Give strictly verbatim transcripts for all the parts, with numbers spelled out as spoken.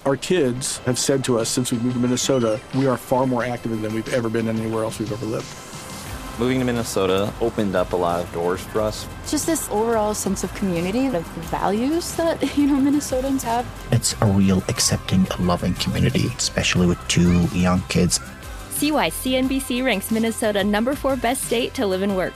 Our kids have said to us since we moved to Minnesota, we are far more active than we've ever been anywhere else we've ever lived. Moving to Minnesota opened up a lot of doors for us. Just this overall sense of community, of values that, you know, Minnesotans have. It's a real accepting, loving community, especially with two young kids. See why C N B C ranks Minnesota number four best state to live and work.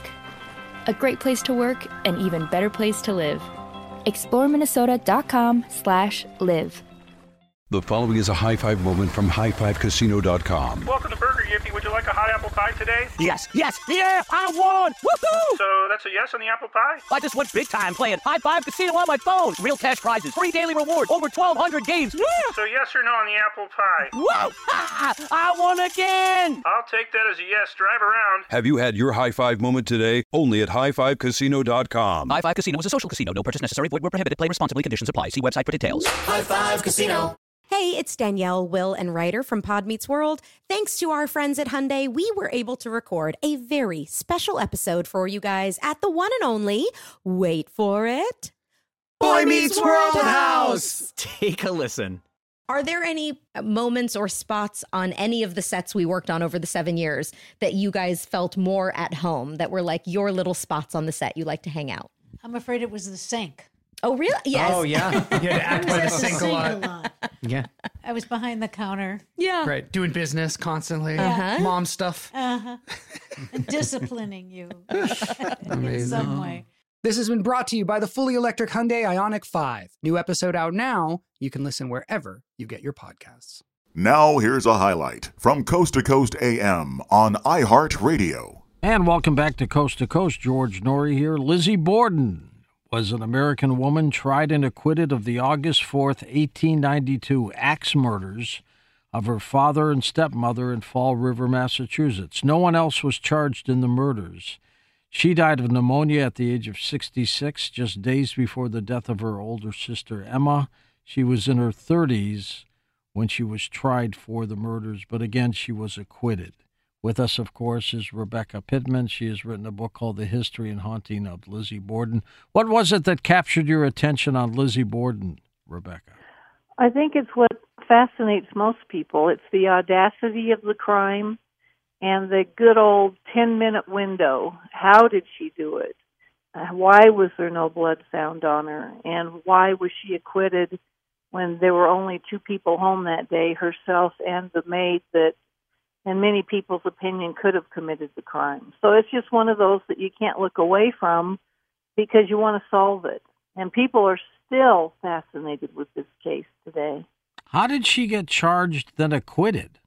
A great place to work, an even better place to live. explore minnesota dot com slash live. The following is a high five moment from high five casino dot com. Welcome to Burger Yippee. Would you like a hot apple pie today? Yes, yes, yeah, I won! Woohoo! So that's a yes on the apple pie? I just went big time playing High Five Casino on my phone. Real cash prizes, free daily rewards, over twelve hundred games. Yeah! So yes or no on the apple pie? Whoa! Ha! I won again! I'll take that as a yes. Drive around. Have you had your high five moment today? Only at high five casino dot com. High Five Casino is a social casino. No purchase necessary. Void where prohibited. Play responsibly. Conditions apply. See website for details. High Five Casino. Hey, it's Danielle, Will, and Ryder from Pod Meets World. Thanks to our friends at Hyundai, we were able to record a very special episode for you guys at the one and only, wait for it, Boy Meets World House! Take a listen. Are there any moments or spots on any of the sets we worked on over the seven years that you guys felt more at home, that were like your little spots on the set you like to hang out? I'm afraid it was the sink. Oh, really? Yes. Oh, yeah. You had to act by the sink a lot. a lot. Yeah. I was behind the counter. Yeah. Right. Doing business constantly. Uh-huh. Mom stuff. Uh-huh. Disciplining you in Amazing. some way. This has been brought to you by the fully electric Hyundai Ioniq five. New episode out now. You can listen wherever you get your podcasts. Now here's a highlight from Coast to Coast A M on iHeartRadio. And welcome back to Coast to Coast. George Norrie here. Lizzie Borden was an American woman tried and acquitted of the August fourth, eighteen ninety-two axe murders of her father and stepmother in Fall River, Massachusetts. No one else was charged in the murders. She died of pneumonia at the age of sixty-six, just days before the death of her older sister, Emma. She was in her thirties when she was tried for the murders, but again, she was acquitted. With us, of course, is Rebecca Pittman. She has written a book called The History and Haunting of Lizzie Borden. What was it that captured your attention on Lizzie Borden, Rebecca? I think it's what fascinates most people. It's the audacity of the crime and the good old ten-minute window. How did she do it? Uh, why was there no blood found on her? And why was she acquitted when there were only two people home that day, herself and the maid that, in many people's opinion, could have committed the crime? So it's just one of those that you can't look away from because you want to solve it. And people are still fascinated with this case today. How did she get charged then acquitted?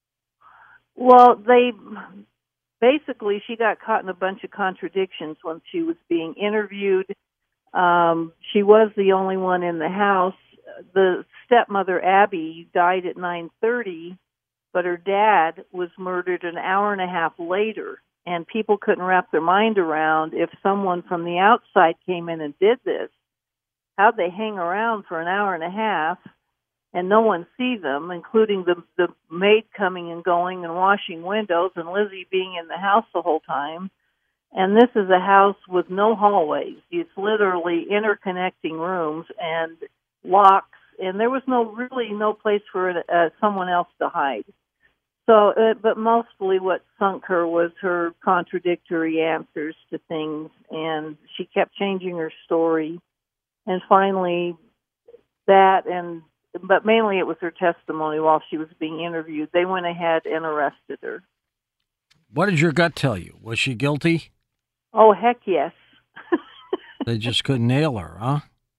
Well, they basically, she got caught in a bunch of contradictions when she was being interviewed. Um, she was the only one in the house. The stepmother, Abby, died at nine thirty. But her dad was murdered an hour and a half later, and people couldn't wrap their mind around if someone from the outside came in and did this. How'd they hang around for an hour and a half and no one see them, including the the maid coming and going and washing windows and Lizzie being in the house the whole time? And this is a house with no hallways. It's literally interconnecting rooms and locks, and there was no really no place for uh, someone else to hide. So, uh, but mostly what sunk her was her contradictory answers to things, and she kept changing her story. And finally, that, and but mainly it was her testimony while she was being interviewed. They went ahead and arrested her. What did your gut tell you? Was she guilty? Oh, heck yes. They just couldn't nail her, huh?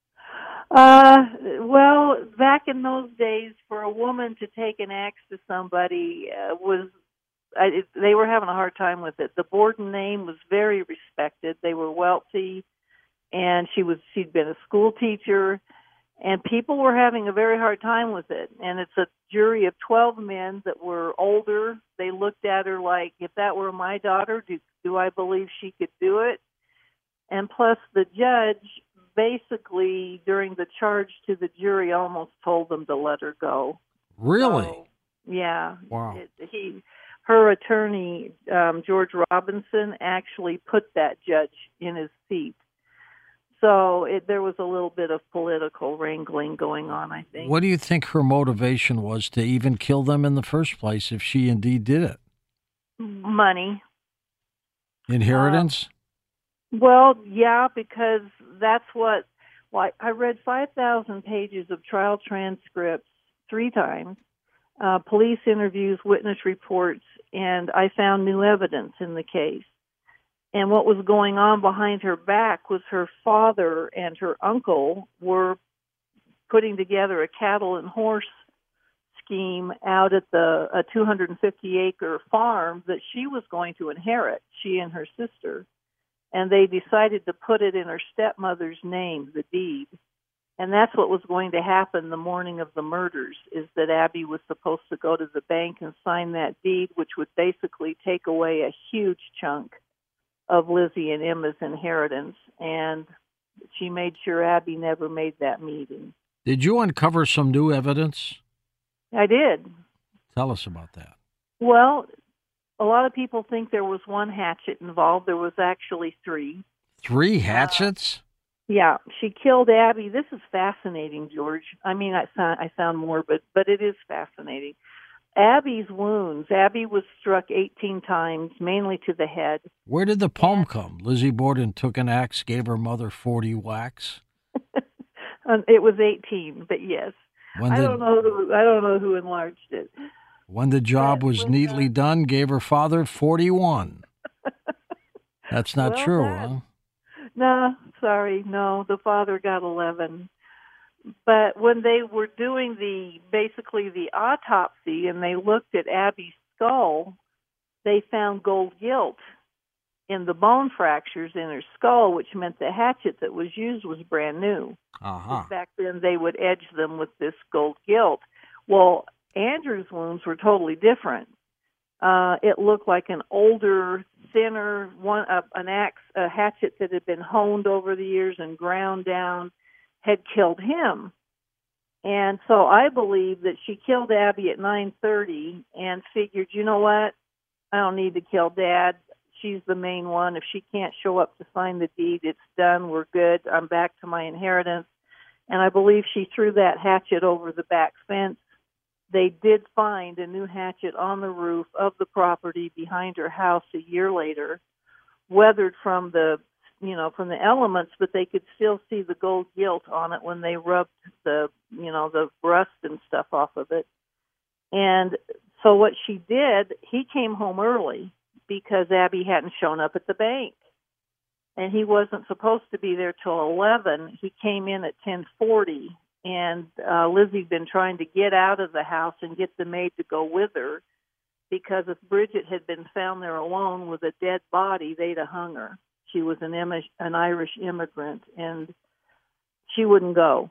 Uh, well, back in those days, for a woman to take an axe to somebody uh, was, I, it, they were having a hard time with it. The Borden name was very respected. They were wealthy, and she was, she'd been a school teacher, and people were having a very hard time with it. And it's a jury of twelve men that were older. They looked at her like, if that were my daughter, do, do I believe she could do it? And plus, the judge basically, during the charge to the jury, almost told them to let her go. Really? So, yeah. Wow. It, he, her attorney, um, George Robinson, actually put that judge in his seat. So it, there was a little bit of political wrangling going on, I think. What do you think her motivation was to even kill them in the first place if she indeed did it? Money. Inheritance? Uh, well, yeah, because that's what, well, I read five thousand pages of trial transcripts three times, uh, police interviews, witness reports, and I found new evidence in the case. And what was going on behind her back was her father and her uncle were putting together a cattle and horse scheme out at the a two hundred fifty acre farm that she was going to inherit, she and her sister. And they decided to put it in her stepmother's name, the deed. And that's what was going to happen the morning of the murders, is that Abby was supposed to go to the bank and sign that deed, which would basically take away a huge chunk of Lizzie and Emma's inheritance. And she made sure Abby never made that meeting. Did you uncover some new evidence? I did. Tell us about that. Well, a lot of people think there was one hatchet involved. There was actually three. Three hatchets? Uh, yeah, she killed Abby. This is fascinating, George. I mean, I found, I found more, but, but it is fascinating. Abby's wounds. Abby was struck eighteen times, mainly to the head. Where did the poem come? Lizzie Borden took an axe, gave her mother forty whacks. It was eighteen, but yes. When I the, don't know who. I don't know who enlarged it. When the job was when, neatly uh, done, gave her father forty-one. That's not well, true, that, huh? No, sorry, no. The father got eleven. But when they were doing the basically the autopsy and they looked at Abby's skull, they found gold gilt in the bone fractures in her skull, which meant the hatchet that was used was brand new. Uh-huh. Back then, they would edge them with this gold gilt. Well, Andrew's wounds were totally different. Uh, it looked like an older, thinner one, uh, an axe, a hatchet that had been honed over the years and ground down, had killed him. And so I believe that she killed Abby at nine thirty and figured, you know what, I don't need to kill Dad. She's the main one. If she can't show up to sign the deed, it's done. We're good. I'm back to my inheritance. And I believe she threw that hatchet over the back fence. They did find a new hatchet on the roof of the property behind her house a year later, weathered from the, you know, from the elements, but they could still see the gold gilt on it when they rubbed the, you know, the rust and stuff off of it. And so what she did, he came home early because Abby hadn't shown up at the bank. And he wasn't supposed to be there till eleven. He came in at ten forty. And uh, Lizzie'd been trying to get out of the house and get the maid to go with her, because if Bridget had been found there alone with a dead body, they'd have hung her. She was an, Im- an Irish immigrant, and she wouldn't go.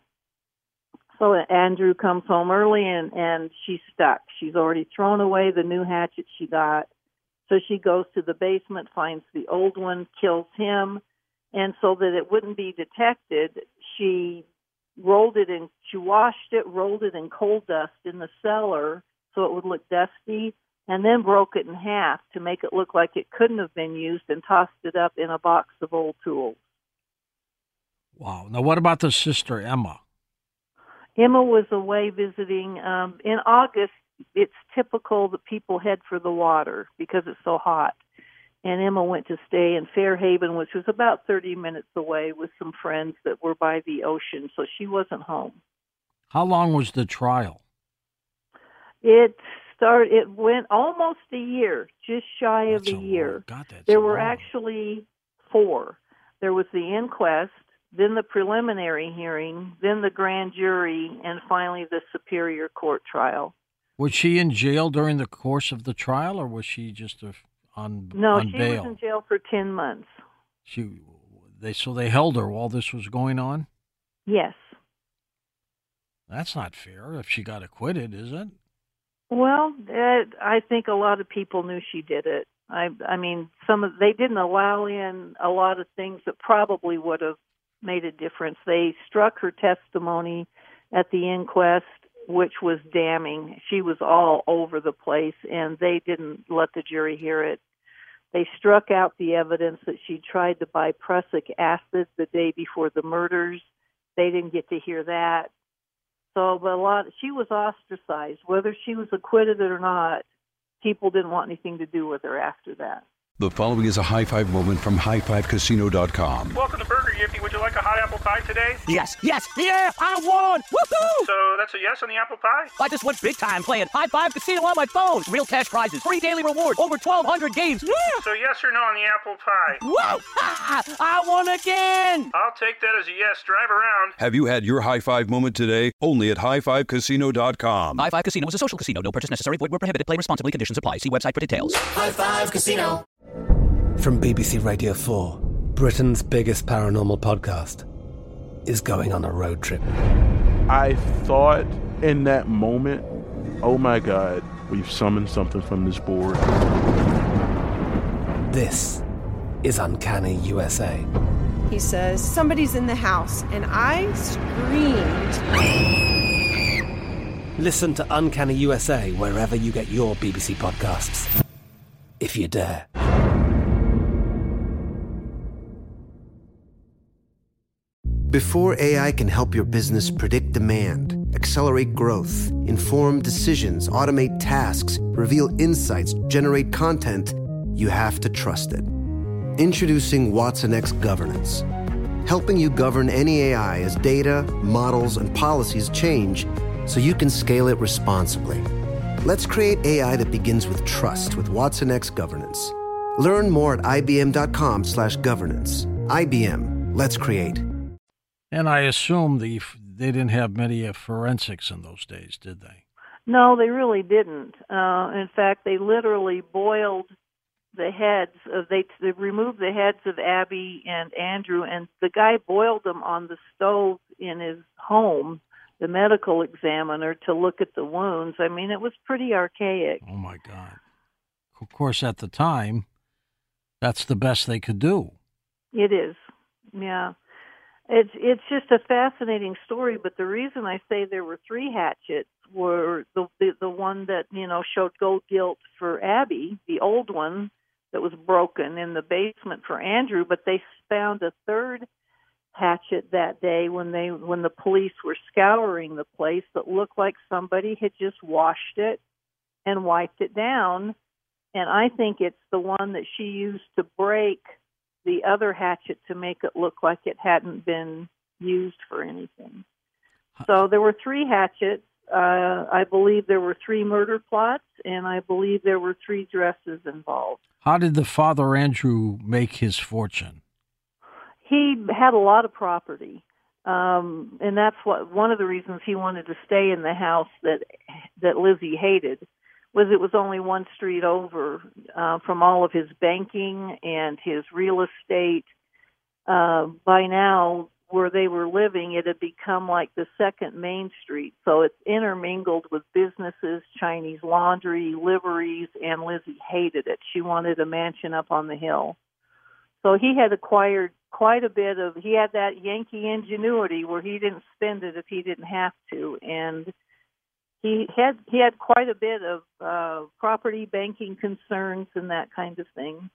So Andrew comes home early, and, and she's stuck. She's already thrown away the new hatchet she got. So she goes to the basement, finds the old one, kills him, and so that it wouldn't be detected, she rolled it in, she washed it, rolled it in coal dust in the cellar so it would look dusty, and then broke it in half to make it look like it couldn't have been used, and tossed it up in a box of old tools. Wow. Now, what about the sister, Emma? Emma was away visiting. Um, in August, it's typical that people head for the water because it's so hot. And Emma went to stay in Fairhaven, which was about thirty minutes away, with some friends that were by the ocean, so she wasn't home. How long was the trial? It started. It went almost a year, just shy of That's a a year. long- God, that's there a were long. actually four. There was the inquest, then the preliminary hearing, then the grand jury, and finally the Superior Court trial. Was she in jail during the course of the trial, or was she just a, on No, on she bail? was in jail for ten months. She, they so they held her while this was going on? Yes. That's not fair if she got acquitted, is it? Well, it, I think a lot of people knew she did it. I, I mean, some of they didn't allow in a lot of things that probably would have made a difference. They struck her testimony at the inquest, which was damning. She was all over the place, and they didn't let the jury hear it. They struck out the evidence that she tried to buy prussic acid the day before the murders. They didn't get to hear that. So, but a lot, she was ostracized. Whether she was acquitted or not, people didn't want anything to do with her after that. The following is a high five moment from high five casino dot com. Welcome to Burger Yippee. Would you like a hot apple pie today? Yes, yes, yeah, I won! Woohoo! So that's a yes on the apple pie? I just went big time playing High Five Casino on my phone. Real cash prizes, free daily rewards, over twelve hundred games. Yeah! So yes or no on the apple pie? Whoa! Ah, I won again! I'll take that as a yes. Drive around. Have you had your high five moment today? Only at high five casino dot com. High Five Casino is a social casino. No purchase necessary. Void where prohibited. Play responsibly. Conditions apply. See website for details. High Five Casino. From B B C Radio four, Britain's biggest paranormal podcast is going on a road trip. I thought in that moment, oh my God, we've summoned something from this board. This is Uncanny U S A. He says, somebody's in the house, and I screamed. Listen to Uncanny U S A wherever you get your B B C podcasts, if you dare. Before A I can help your business predict demand, accelerate growth, inform decisions, automate tasks, reveal insights, generate content, you have to trust it. Introducing Watson X Governance, helping you govern any A I as data, models, and policies change so you can scale it responsibly. Let's create A I that begins with trust with Watson X Governance. Learn more at ibm.com slash governance. I B M, let's create. And I assume the they didn't have many uh, forensics in those days, did they? No, they really didn't. Uh, in fact, they literally boiled the heads of, they, they removed the heads of Abby and Andrew, and the guy boiled them on the stove in his home, the medical examiner, to look at the wounds. I mean, it was pretty archaic. Oh, my God. Of course, at the time, that's the best they could do. It is, yeah. It's it's just a fascinating story, but the reason I say there were three hatchets were the, the the one that, you know, showed gold guilt for Abby, the old one that was broken in the basement for Andrew, but they found a third hatchet that day when they when the police were scouring the place that looked like somebody had just washed it and wiped it down, and I think it's the one that she used to break the other hatchet to make it look like it hadn't been used for anything. So there were three hatchets. Uh, I believe there were three murder plots, and I believe there were three dresses involved. How did the father Andrew make his fortune? He had a lot of property, um, and that's what one of the reasons he wanted to stay in the house that that Lizzie hated. Was it was only one street over uh, from all of his banking and his real estate. Uh, by now, where they were living, it had become like the second main street. So it's intermingled with businesses, Chinese laundry, liveries, and Lizzie hated it. She wanted a mansion up on the hill. So he had acquired quite a bit of, he had that Yankee ingenuity where he didn't spend it if he didn't have to. And He had he had quite a bit of uh, property banking concerns and that kind of thing.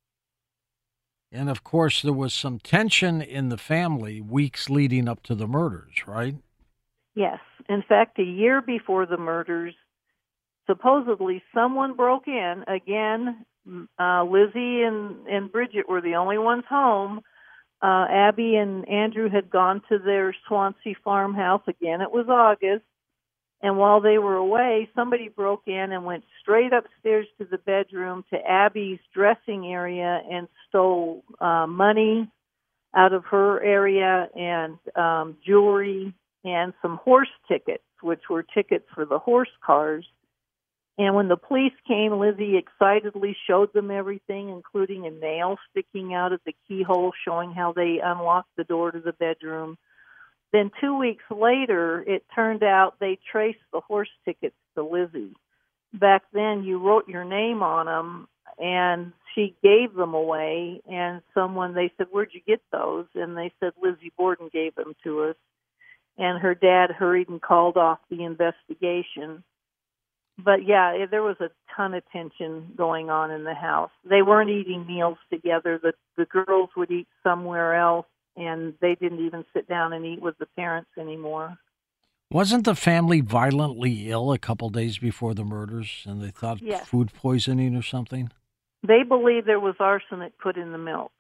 And, of course, there was some tension in the family weeks leading up to the murders, right? Yes. In fact, a year before the murders, supposedly someone broke in. Again, uh, Lizzie and, and Bridget were the only ones home. Uh, Abby and Andrew had gone to their Swansea farmhouse. Again, it was August. And while they were away, somebody broke in and went straight upstairs to the bedroom to Abby's dressing area and stole uh, money out of her area and um, jewelry and some horse tickets, which were tickets for the horse cars. And when the police came, Lizzie excitedly showed them everything, including a nail sticking out of the keyhole showing how they unlocked the door to the bedroom. Then two weeks later, it turned out they traced the horse tickets to Lizzie. Back then, you wrote your name on them, and she gave them away. And someone, they said, "Where'd you get those?" And they said, "Lizzie Borden gave them to us." And her dad hurried and called off the investigation. but yeah, it, there was a ton of tension going on in the house. They weren't eating meals together. The the girls would eat somewhere else, and they didn't even sit down and eat with the parents anymore. Wasn't the family violently ill a couple days before the murders, and they thought Yes. food poisoning or something? They believed there was arsenic put in the milk.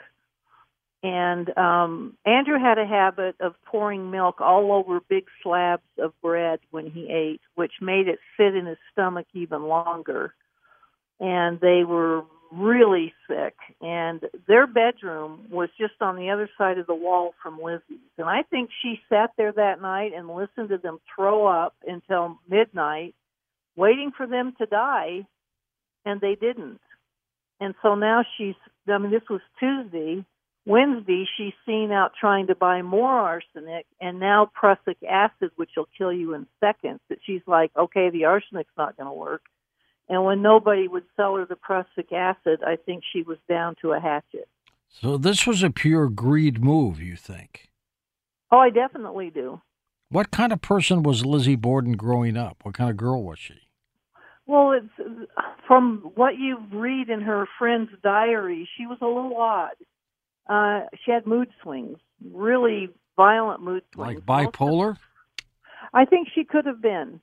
And um, Andrew had a habit of pouring milk all over big slabs of bread when he ate, which made it sit in his stomach even longer. And they were really sick. And their bedroom was just on the other side of the wall from Lizzie's. And I think she sat there that night and listened to them throw up until midnight, waiting for them to die, and they didn't. And so now she's, I mean, this was Tuesday. Wednesday, she's seen out trying to buy more arsenic and now prussic acid, which will kill you in seconds. That she's like, okay, the arsenic's not going to work. And when nobody would sell her the prussic acid, I think she was down to a hatchet. So this was a pure greed move, you think? Oh, I definitely do. What kind of person was Lizzie Borden growing up? What kind of girl was she? Well, it's from what you read in her friend's diary, she was a little odd. Uh, she had mood swings, really violent mood swings. Like bipolar? I think she could have been.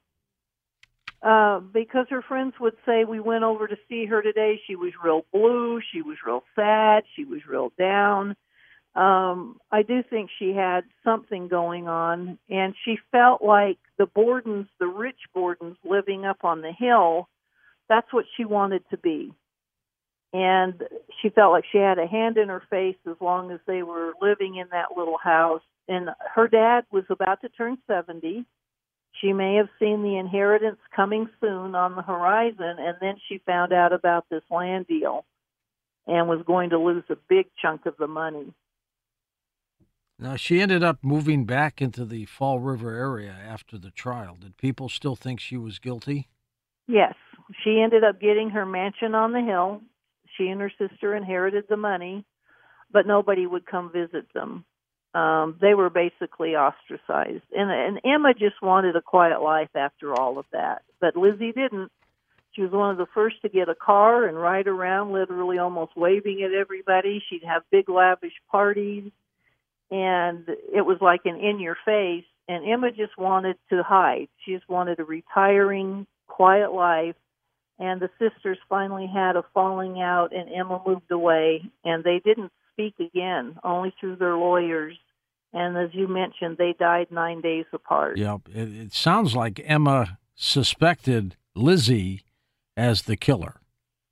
Uh, because her friends would say, we went over to see her today. She was real blue. She was real sad. She was real down. Um, I do think she had something going on. And she felt like the Bordens, the rich Bordens living up on the hill, that's what she wanted to be. And she felt like she had a hand in her face as long as they were living in that little house. And her dad was about to turn seventy. She may have seen the inheritance coming soon on the horizon, and then she found out about this land deal and was going to lose a big chunk of the money. Now, she ended up moving back into the Fall River area after the trial. Did people still think she was guilty? Yes. She ended up getting her mansion on the hill. She and her sister inherited the money, but nobody would come visit them. Um, they were basically ostracized. And, and Emma just wanted a quiet life after all of that. But Lizzie didn't. She was one of the first to get a car and ride around, literally almost waving at everybody. She'd have big, lavish parties, and it was like an in-your-face. And Emma just wanted to hide. She just wanted a retiring, quiet life. And the sisters finally had a falling out, and Emma moved away, and they didn't speak again, only through their lawyers. And as you mentioned, they died nine days apart. Yeah, it, it sounds like Emma suspected Lizzie as the killer.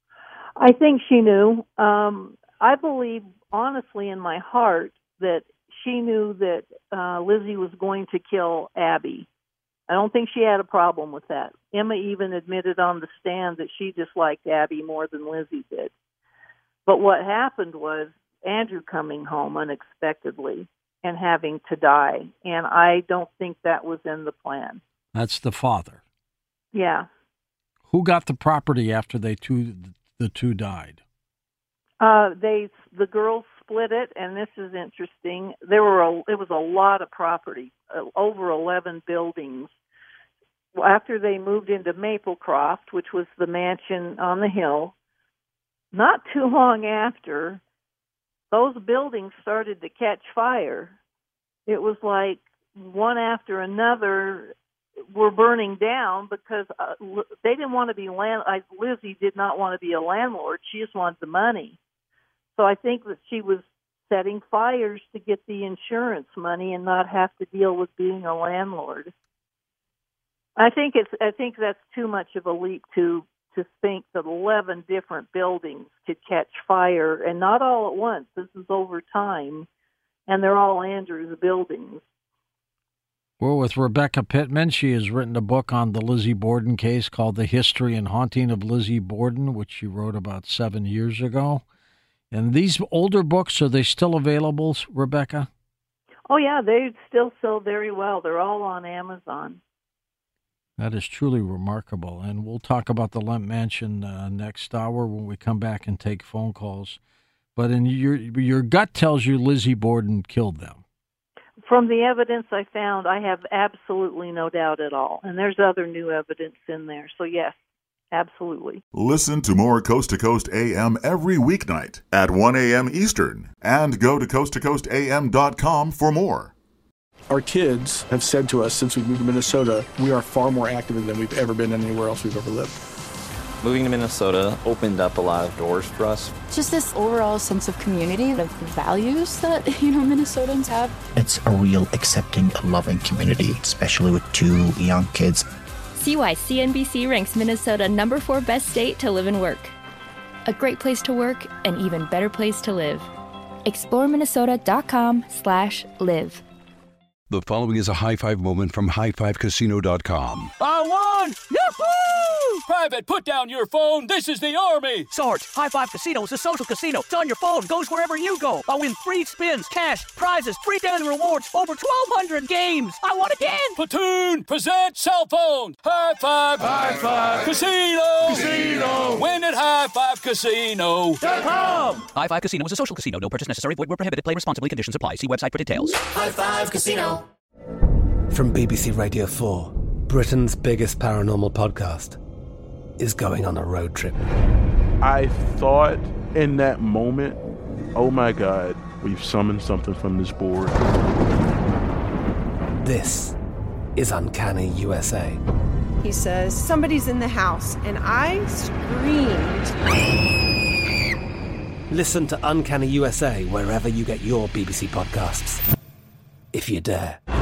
I think she knew. Um, I believe, honestly, in my heart, that she knew that uh, Lizzie was going to kill Abby. I don't think she had a problem with that. Emma even admitted on the stand that she disliked Abby more than Lizzie did. But what happened was Andrew coming home unexpectedly and having to die, and I don't think that was in the plan. That's the father. Yeah. Who got the property after they two the two died? Uh, they the girls split it, and this is interesting. There were a, it was a lot of property, uh, over eleven buildings. After they moved into Maplecroft, which was the mansion on the hill, not too long after, those buildings started to catch fire. It was like one after another were burning down because uh, they didn't want to be land. I, Lizzie did not want to be a landlord. She just wanted the money. So I think that she was setting fires to get the insurance money and not have to deal with being a landlord. I think it's. I think that's too much of a leap to to think that eleven different buildings could catch fire, and not all at once. This is over time, and they're all Andrew's buildings. Well, with Rebecca Pittman, she has written a book on the Lizzie Borden case called The History and Haunting of Lizzie Borden, which she wrote about seven years ago. And these older books, are they still available, Rebecca? Oh, yeah, they still sell very well. They're all on Amazon. That is truly remarkable. And we'll talk about the Lemp Mansion uh, next hour when we come back and take phone calls. But in your your gut tells you Lizzie Borden killed them. From the evidence I found, I have absolutely no doubt at all. And there's other new evidence in there. So, yes, Absolutely. Listen to more Coast to Coast A M every weeknight at one a.m. Eastern and go to coast to coast a m dot com for more. Our kids have said to us since we moved to Minnesota, we are far more active than we've ever been anywhere else we've ever lived. Moving to Minnesota opened up a lot of doors for us. Just this overall sense of community, of the values that, you know, Minnesotans have. It's a real accepting, loving community, especially with two young kids. See why C N B C ranks Minnesota number four best state to live and work. A great place to work, an even better place to live. explore minnesota dot com slash live. The following is a high five moment from high five casino dot com. I won! Yahoo! Private, put down your phone. This is the Army. Sarge, High Five Casino is a social casino. It's on your phone. Goes wherever you go. I win free spins, cash, prizes, free daily rewards, over twelve hundred games. I won again. Platoon, present cell phone. High Five. High Five. Casino. Casino. Win at high five casino dot com. High Five Casino is a social casino. No purchase necessary. Void where prohibited. Play responsibly. Conditions apply. See website for details. High Five Casino. From B B C Radio four, Britain's biggest paranormal podcast is going on a road trip. I thought in that moment, oh my God, we've summoned something from this board. This is Uncanny U S A. He says, somebody's in the house, and I screamed. Listen to Uncanny U S A wherever you get your B B C podcasts, if you dare.